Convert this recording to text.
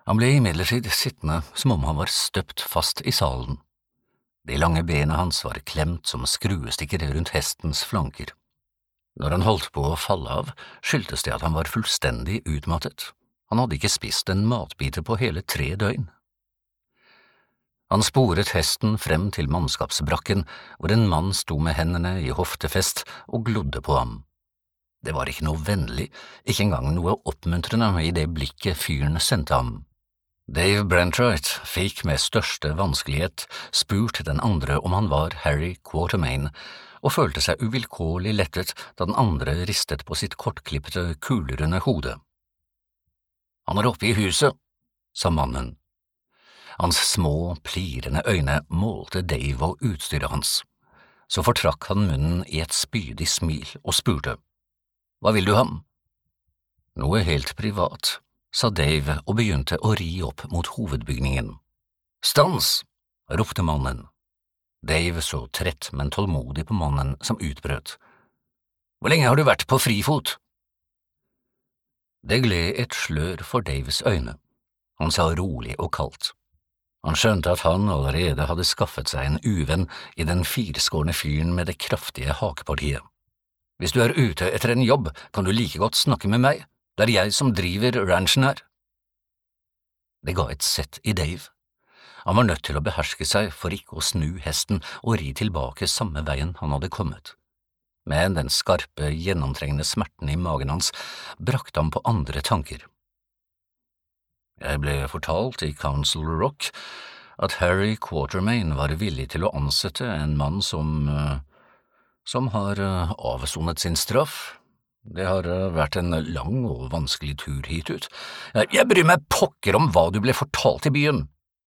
Han ble imidlertid sittende som om han var støpt fast i salen. De lange bena hans var klemt som skruestikker rundt hestens flanker. Når han holdt på å falle av, skyldtes det at han var fullstendig utmattet. Han hadde ikke spist en matbite på hele 3 døgn. Han sporet hesten frem til mannskapsbrakken, hvor en mann sto med hendene i hoftefest og glodde på ham. Det var ikke noe vennlig, ikke engang noe oppmuntrende i det blikket fyren sendte ham. Dave Brentwright fikk med største vanskelighet spurt den andre om han var Harry Quatermain, og følte seg uvilkårlig lettet da den andre ristet på sitt kortklippete, kulerunde hode. «Han er oppe i huset», sa mannen. Hans små, plirende øyne målte Dave og utstyret hans. Så fortrakk han munnen i et spydig smil og spurte, «Hva vil du ham?» «Noe helt privat», sa Dave og begynte å ri opp mot hovedbygningen. «Stans!» ropte mannen. Dave så trett, men tålmodig på mannen som utbrøt. «Hvor lenge har du vært på frifot?» Det gled et slør for Daves øyne. Han sa rolig og kaldt. Han skjønte at han allerede hadde skaffet seg en uvenn i den firskårne fyren med det kraftige hakepartiet. «Hvis du er ute etter en jobb, kan du like godt snakke med meg. Det er jeg som driver ranchen her.» Det ga et sett i Dave. Han var nødt til å beherske seg for ikke å snu hesten og ri tilbake samme veien han hadde kommet. Men den skarpe, gjennomtrengende smerten i magen hans brakte ham på andre tanker. Jeg ble fortalt i Council Rock at Harry Quatermain var villig til å ansette en mann som har avsonet sin straff. Det har vært en lang og vanskelig tur hit ut. Jeg bryr meg pokker om hva du ble fortalt i byen.